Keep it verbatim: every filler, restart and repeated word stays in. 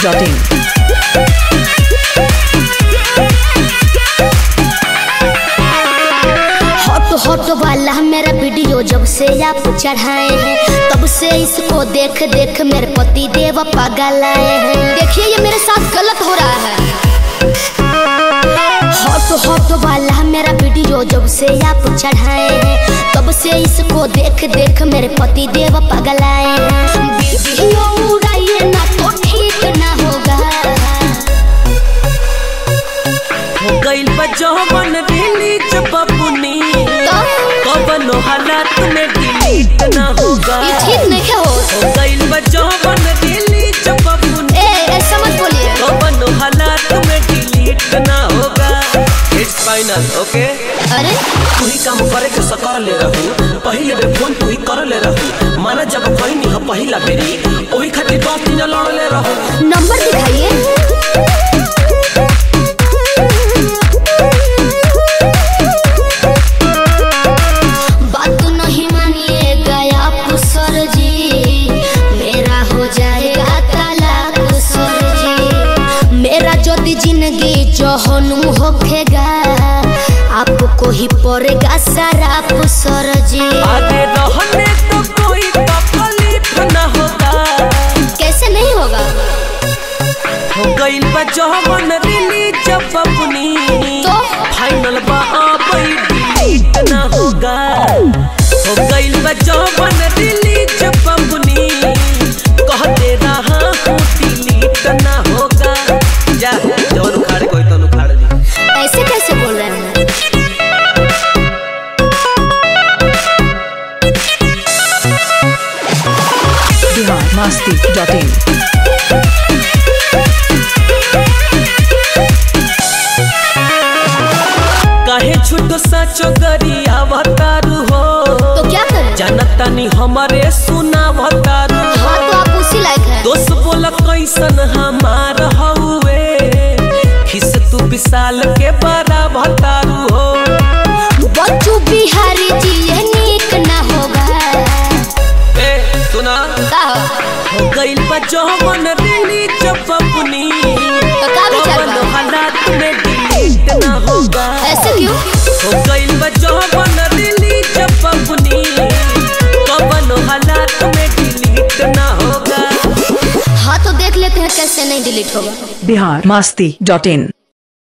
Dot in. Hot hot वाला मेरा video जब से आप चढ़ाए हैं तब से इसको देख देख मेरे पति देव पागल आए हैं। देखिए ये मेरे साथ गलत हो रहा है। हॉट हॉट वाला मेरा वीडियो जब से आप चढ़ाए हैं तब से इसको देख देख मेरे पति देव पागल आए हैं। वीडियो उड़ाइए ना तो ठीक ना होगा। हो गइल बजवन रिलीज बबुनी कवनो हालात में डिलीट ना होगा। ये ठीक नहीं क्या हो? हो गइल बजवन रिलीज बबुनी ए ऐसा मत बोलिए। कवनो हालात में डिलीट ना होगा। It's final okay. अरे तू ही काम करे के सकर ले रहू पहले बे फोन तू ही कर ले रहू माना जब कहनी ह पहिला बेरी ओही खातिर दस दिन लड़ ले रहू। नंबर दिखाइए। जिंदगी जहनुम होखेगा आपको ही पड़ेगा सारा फुसर जी। आगे रहने तो कोई तकलीफ ना होगा। कैसे नहीं होगा? हो गइल बा जवन रिलीज बबुनी तो फाइनल बा अब डिलीट ना होगा। हो गइल बा जवन रिलीज बबुनी कह दे रहा हूँ डिलीट ना होगा। जा जवन उखाड़े कोई तो उखाड़ दी। ऐसे कैसे बोल रहे हैं? Bihar Masti dot in. काहे छुटो साचो गरी आवतारू हो तो क्या करें? जनता नी हमारे सुनावतारू। हाँ तो आप उसी लायक हैं। दोस्त बोला कैसन हमार हउए खिस तू विशाल के बड़ा भतारू हो। बच्चू बिहारी जी ये नीक ना होगा। ए सुना का हो गइल बा जवन रिलीज बबुनी तो का विचार बा? हालात में डिलीट ना होगा। ऐसे क्यों? हो गइल बा जवन रिलीज बबुनी कवनो हालात में डिलीट ना होगा। हाँ तो देख लेते हैं कैसे नहीं डिलीट होगा। बिहार मस्ती डॉट इन।